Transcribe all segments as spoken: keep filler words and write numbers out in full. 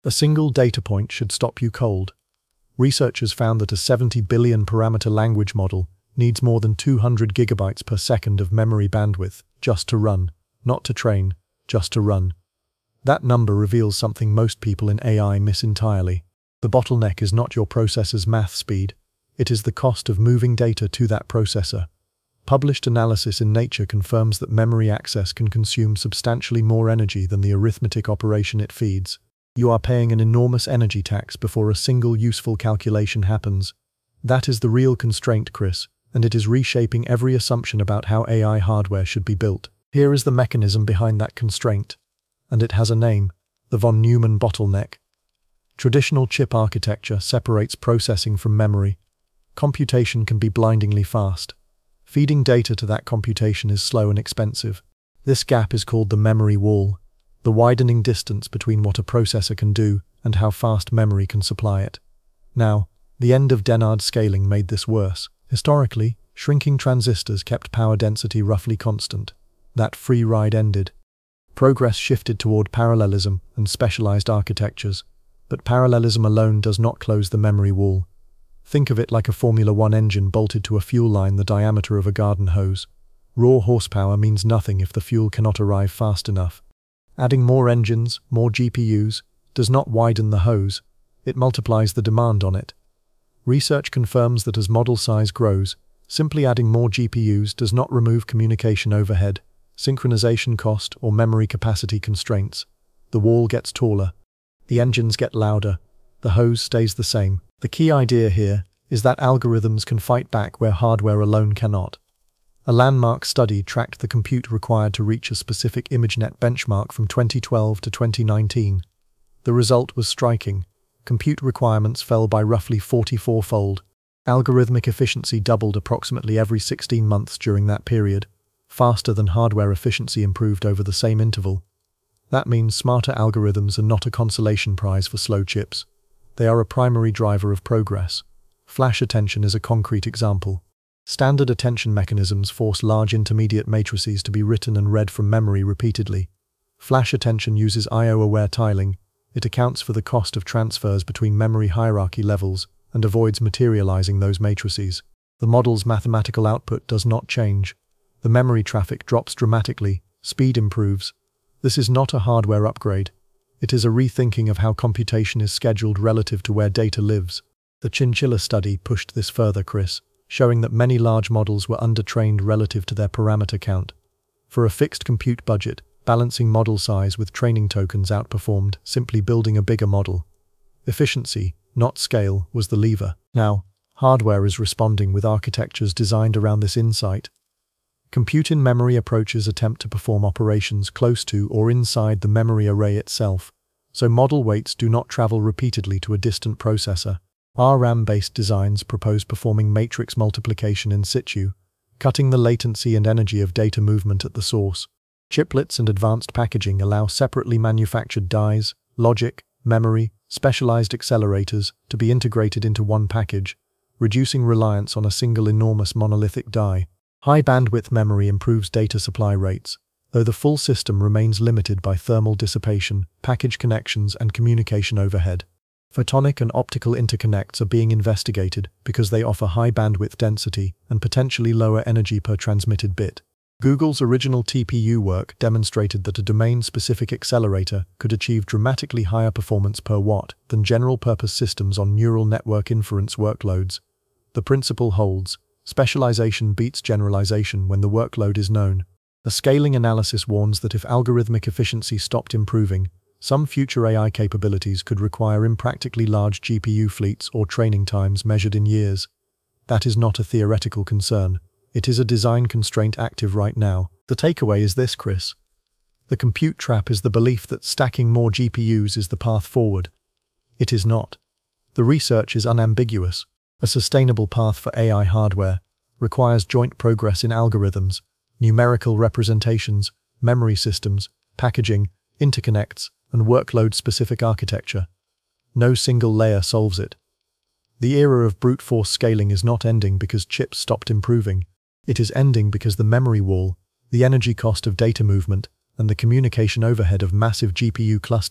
A single data point should stop you cold. Researchers found that a seventy billion parameter language model needs more than two hundred gigabytes per second of memory bandwidth just to run, not to train, just to run. That number reveals something most people in A I miss entirely. The bottleneck is not your processor's math speed, it is the cost of moving data to that processor. Published analysis in Nature confirms that memory access can consume substantially more energy than the arithmetic operation it feeds. You are paying an enormous energy tax before a single useful calculation happens. That is the real constraint, Chris, and it is reshaping every assumption about how A I hardware should be built. Here is the mechanism behind that constraint, and it has a name: the von Neumann bottleneck. Traditional chip architecture separates processing from memory. Computation can be blindingly fast. Feeding data to that computation is slow and expensive. This gap is called the memory wall, the widening distance between what a processor can do and how fast memory can supply it. Now, the end of Dennard scaling made this worse. Historically, shrinking transistors kept power density roughly constant. That free ride ended. Progress shifted toward parallelism and specialized architectures, but parallelism alone does not close the memory wall. Think of it like a Formula One engine bolted to a fuel line the diameter of a garden hose. Raw horsepower means nothing if the fuel cannot arrive fast enough. Adding more engines, more G P Us, does not widen the hose, it multiplies the demand on it. Research confirms that as model size grows, simply adding more G P Us does not remove communication overhead, synchronization cost, or memory capacity constraints. The wall gets taller. The engines get louder. The hose stays the same. The key idea here is that algorithms can fight back where hardware alone cannot. A landmark study tracked the compute required to reach a specific ImageNet benchmark from twenty twelve to twenty nineteen. The result was striking. Compute requirements fell by roughly forty-four-fold. Algorithmic efficiency doubled approximately every sixteen months during that period, faster than hardware efficiency improved over the same interval. That means smarter algorithms are not a consolation prize for slow chips. They are a primary driver of progress. Flash attention is a concrete example. Standard attention mechanisms force large intermediate matrices to be written and read from memory repeatedly. Flash attention uses I O-aware tiling. It accounts for the cost of transfers between memory hierarchy levels and avoids materializing those matrices. The model's mathematical output does not change. The memory traffic drops dramatically, speed improves. This is not a hardware upgrade. It is a rethinking of how computation is scheduled relative to where data lives. The Chinchilla study pushed this further, Chris, showing that many large models were undertrained relative to their parameter count. For a fixed compute budget, balancing model size with training tokens outperformed simply building a bigger model. Efficiency, not scale, was the lever. Now, hardware is responding with architectures designed around this insight. Compute-in-memory approaches attempt to perform operations close to or inside the memory array itself, so model weights do not travel repeatedly to a distant processor. R RAM-based designs propose performing matrix multiplication in situ, cutting the latency and energy of data movement at the source. Chiplets and advanced packaging allow separately manufactured dies, logic, memory, specialized accelerators to be integrated into one package, reducing reliance on a single enormous monolithic die. High-bandwidth memory improves data supply rates, though the full system remains limited by thermal dissipation, package connections, and communication overhead. Photonic and optical interconnects are being investigated because they offer high bandwidth density and potentially lower energy per transmitted bit. Google's original T P U work demonstrated that a domain-specific accelerator could achieve dramatically higher performance per watt than general-purpose systems on neural network inference workloads. The principle holds. Specialization beats generalization when the workload is known. A scaling analysis warns that if algorithmic efficiency stopped improving, some future A I capabilities could require impractically large G P U fleets or training times measured in years. That is not a theoretical concern. It is a design constraint active right now. The takeaway is this, Chris. The compute trap is the belief that stacking more G P Us is the path forward. It is not. The research is unambiguous. A sustainable path for A I hardware requires joint progress in algorithms, numerical representations, memory systems, packaging, interconnects, and workload-specific architecture. No single layer solves it. The era of brute force scaling is not ending because chips stopped improving. It is ending because the memory wall, the energy cost of data movement, and the communication overhead of massive G P U clusters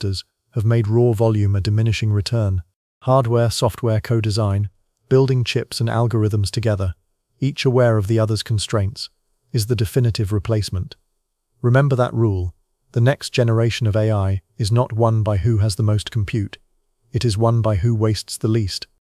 have made raw volume a diminishing return. Hardware, software, co-design, building chips and algorithms together, each aware of the other's constraints, is the definitive replacement. Remember that rule: the next generation of A I is not won by who has the most compute, it is won by who wastes the least.